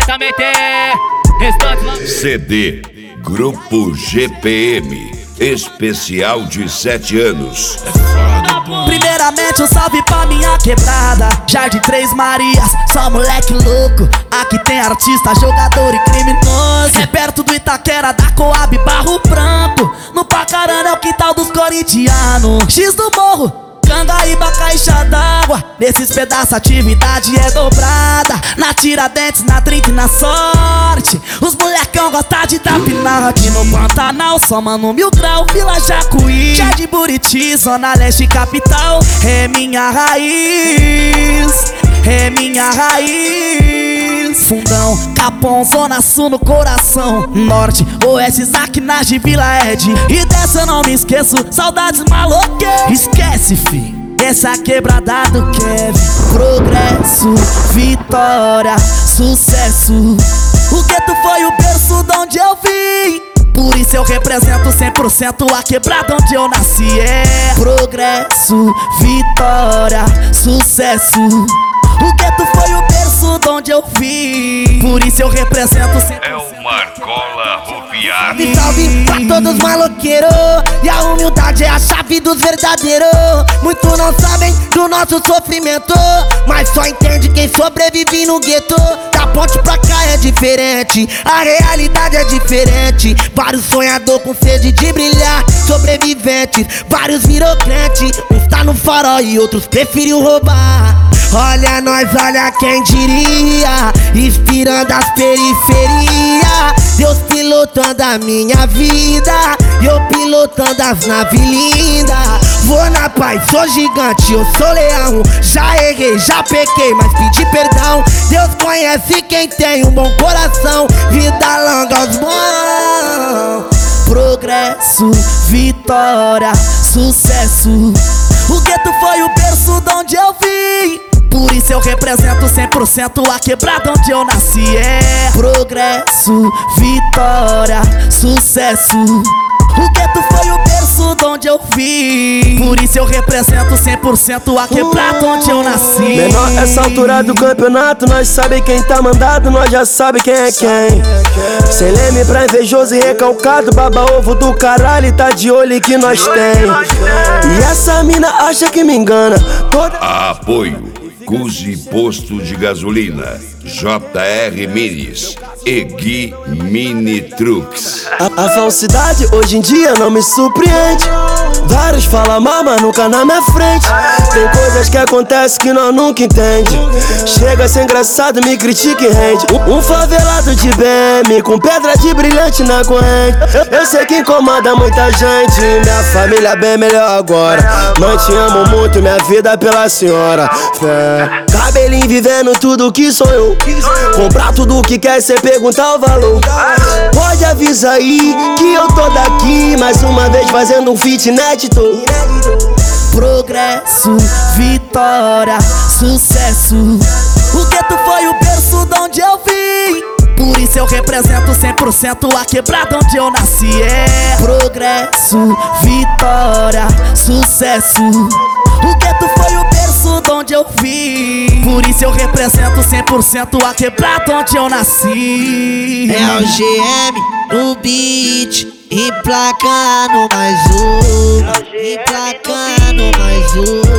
também tem restante lá. CD Grupo GPM, especial de 7 anos. Primeiramente um salve pra minha quebrada, Jardim Três Marias, só moleque louco. Aqui tem artista, jogador e criminoso. É perto do Itaquera, da Coab, Barro Branco. No Pacarana é o quintal dos corintianos. X do Morro, Cangaíba, caixa d'água. Nesses pedaços a atividade é dobrada. Na Tiradentes, na Drink, na Sorte. Os molecão gostam de tapinar. Aqui no Pantanal, só mano Mil Grau, Vila Jacuí, Jardim Buriti, Zona Leste, capital. É minha raiz, é minha raiz. Fundão, Capão, Zona Sul no coração. Norte, Oeste, Zaquinage, Vila Ed. E dessa eu não me esqueço, saudades maloqueiras. Esquece, fi, essa quebrada do Kevin. Progresso, vitória, sucesso. O gueto foi o berço de onde eu vim. Por isso eu represento 100% a quebrada onde eu nasci. É progresso, vitória, sucesso. O gueto foi o berço de onde eu vim. Por isso eu represento 100%. É o Marcola Roviar. Salve, salve pra todos maloqueiros. E a humildade é a chave dos verdadeiros. Muitos não sabem do nosso sofrimento, mas só entende quem sobrevive no gueto. Da ponte pra cá é diferente, a realidade é diferente. Vários sonhadores com sede de brilhar, sobreviventes, vários virou crente. Uns tá no farol e outros preferiu roubar. Olha nós, olha quem diria, inspirando as periferias. Deus pilotando a minha vida e eu pilotando as naves lindas. Vou na paz, sou gigante, eu sou leão. Já errei, já pequei, mas pedi perdão. Deus conhece quem tem um bom coração. Vida longa aos bons. Progresso, vitória, sucesso. O gueto foi o berço de onde eu vim. Por isso eu represento 100% a quebrada onde eu nasci. É progresso, vitória, sucesso. O gueto foi o berço de onde eu vim. Por isso eu represento 100% a quebrada onde eu nasci. Menor, essa altura do campeonato, nós sabe quem tá mandado, nós já sabe quem é quem. Sem leme pra invejoso e recalcado, baba ovo do caralho, tá de olho que nós tem. E essa mina acha que me engana toda... Apoio Cusi Posto de Gasolina, JR Minis e Gui Mini Trucks. A falsidade hoje em dia não me surpreende. Vários falam mal, mas nunca na minha frente. Tem coisas que acontecem que nós nunca entende. Chega a ser engraçado, me critica e rende. Um favelado de BM com pedra de brilhante na corrente. Eu sei que incomoda muita gente. Minha família bem melhor agora. Mãe, te amo muito, minha vida pela senhora. Fé. Cabelinho vivendo tudo que sonhou. Comprar tudo que quer sem perguntar o valor. Pode avisar aí que eu tô daqui mais uma vez fazendo um feat inédito. Progresso, vitória, sucesso. O gueto foi o berço de onde eu vim. Por isso eu represento 100% a quebrada onde eu nasci. É progresso, vitória, sucesso. O gueto foi o berço de onde eu vim. Por isso eu represento 100% a quebrada onde eu nasci. É o GM no beat, emplacando mais um, emplacando mais um.